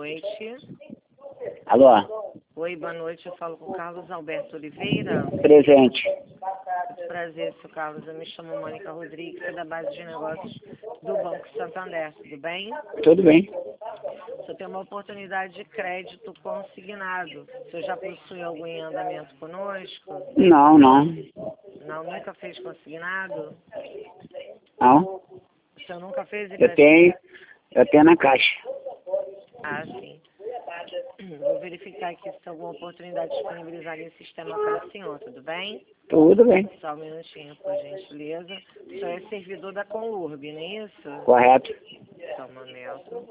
noite. Alô? Oi, boa noite. Eu falo com o Carlos Alberto Oliveira. Presente. Muito prazer, seu Carlos. Eu me chamo Mônica Rodrigues, sou da base de negócios do Banco Santander. Tudo bem? Tudo bem. O senhor tem uma oportunidade de crédito consignado. O senhor já possui algum em andamento conosco? Não. Não, nunca fez consignado? Não. O senhor nunca fez Eu tenho na caixa. Ah, sim. Vou verificar aqui se tem alguma oportunidade de disponibilizar esse sistema para o senhor, tudo bem? Tudo bem. Só um minutinho, por gentileza. O senhor é servidor da Conlurb, não é isso? Correto. Só um momento.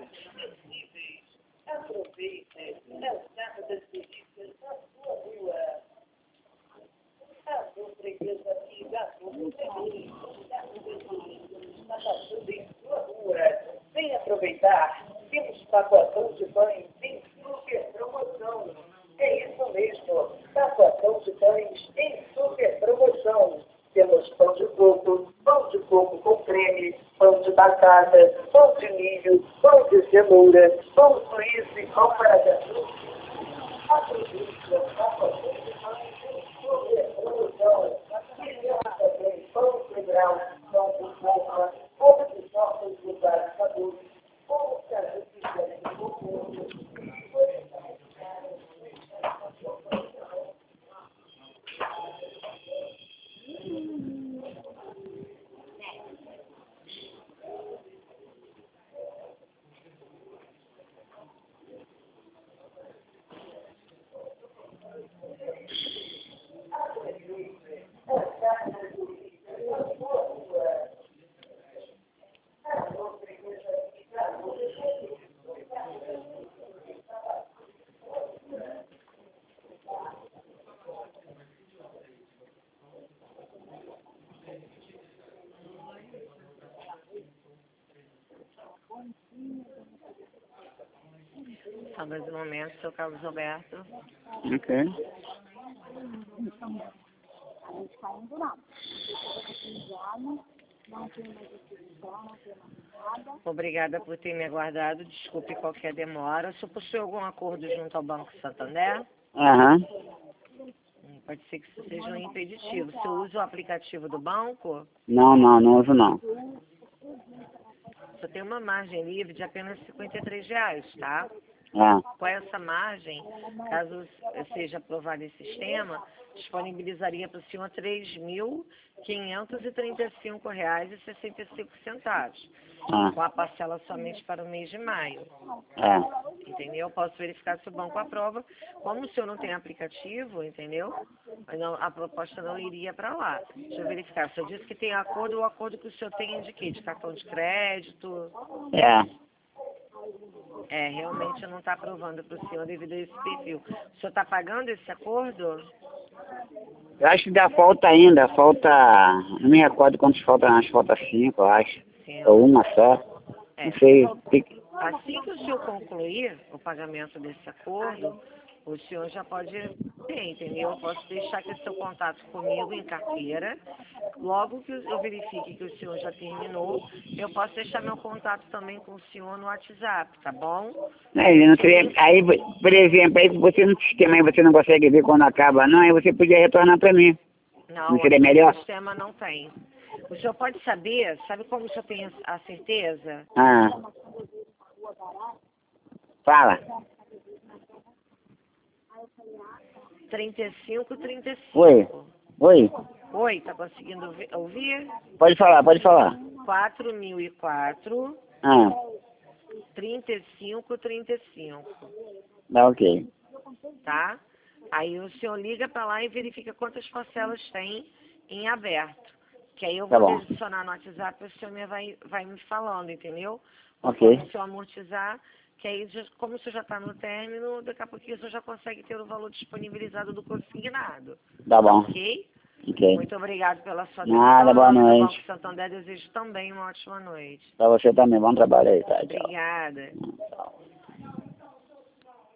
Vem aproveitar, temos pacotão de pães em super promoção. É isso mesmo, pacotão de pães em super promoção. Temos pão de coco com creme, pão de batata, pão de milho, pão de cenoura, pão suíço e pão para gato. Aproveite o pacotão de pães em super promoção. E temos também pão integral, pão de forma, pão de tortas de vários sabores, pão que a gente quer de coco. Só mais um momento, seu Carlos Alberto. Ok. Obrigada por ter me aguardado. Desculpe qualquer demora. O senhor possui algum acordo junto ao Banco Santander? Aham. Pode ser que isso seja um impeditivo. Você usa o aplicativo do banco? Não uso não. Só tem uma margem livre de apenas R$ 53, tá? Ah, Com essa margem, caso seja aprovado esse sistema, disponibilizaria para o senhor R$ 3.535,65, com a parcela somente para o mês de maio. Entendeu? Eu posso verificar se o banco aprova. Como o senhor não tem aplicativo, entendeu? Não, a proposta não iria para lá. Deixa eu verificar. O senhor disse que tem acordo, o acordo que o senhor tem é de quê? De cartão de crédito? Realmente não está aprovando para o senhor devido a esse perfil. O senhor está pagando esse acordo? Eu acho que dá falta ainda, não me recordo quantos faltam, acho que falta 5, eu acho. Sim. Ou uma só. Não sei. Assim que o senhor concluir o pagamento desse acordo, o senhor já pode ter, entendeu? Eu posso deixar aqui o seu contato comigo em carteira. Logo que eu verifique que o senhor já terminou, eu posso deixar meu contato também com o senhor no WhatsApp, tá bom? Não seria, aí, por exemplo, aí você no sistema aí você não consegue ver quando acaba, não, aí você podia retornar para mim. Não seria melhor? O sistema não tem. O senhor pode saber, sabe como o senhor tem a certeza? Fala. 35. Oi. Oi, tá conseguindo ouvir? Pode falar. 4004. 35. Tá ok. Tá? Aí o senhor liga para lá e verifica quantas parcelas tem em aberto. Que aí eu vou adicionar no WhatsApp e o senhor vai me falando, entendeu? Ok. Se o senhor amortizar, que aí, como o senhor já está no término, daqui a pouquinho o senhor já consegue ter o valor disponibilizado do consignado. Tá bom. Ok? Ok. Muito obrigado pela sua atenção. atenção. Boa Em nome do noite. Banco Santander, desejo também uma ótima noite. Pra você também. Bom trabalho aí, tá? Tchau. Obrigada. Tchau.